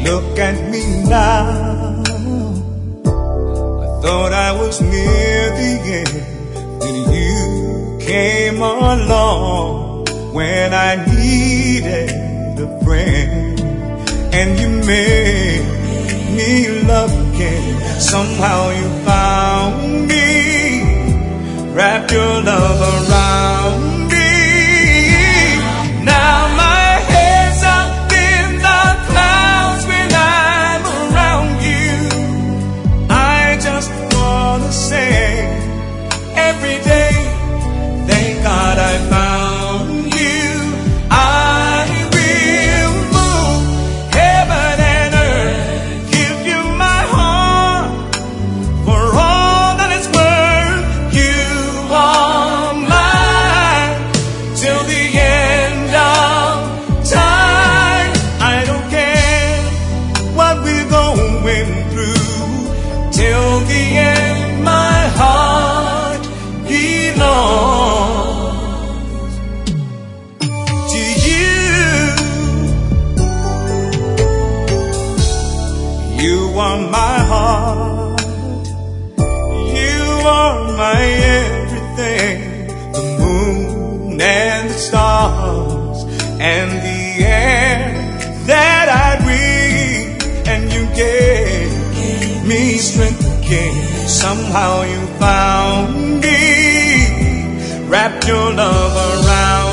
Look at me now. I thought I was near the end when you came along, when I needed a friend, and you made me love again. Somehow you found me, wrapped your love around me. Now my head's up in the clouds when I'm around you. I just wanna say every day, thank God I found you. I will move heaven and earth, give you my heart for all that it's worth. You are mine till the end of time. I don't care what we're going through, till the end my heart belongs to you. You are my heart, you are my everything. The moon and the stars and the air that I breathe, and you gave me strength again. Somehow you found me, wrapped your love around